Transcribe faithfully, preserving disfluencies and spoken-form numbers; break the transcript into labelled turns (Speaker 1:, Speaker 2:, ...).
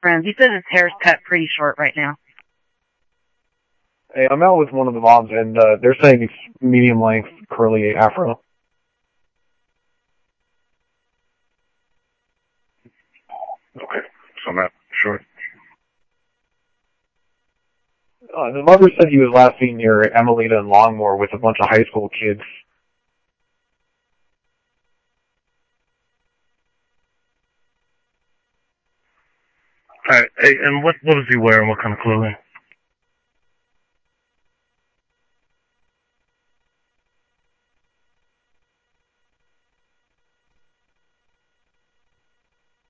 Speaker 1: friends. He says his hair's cut pretty short right now.
Speaker 2: Hey, I'm out with one of the moms, and uh, they're saying it's medium length, curly afro.
Speaker 3: Okay, so not short.
Speaker 2: Uh, the mother said he was last seen near Emelita and Longmore with a bunch of high school kids.
Speaker 3: All right, hey, and what what was he wearing? What kind of clothing?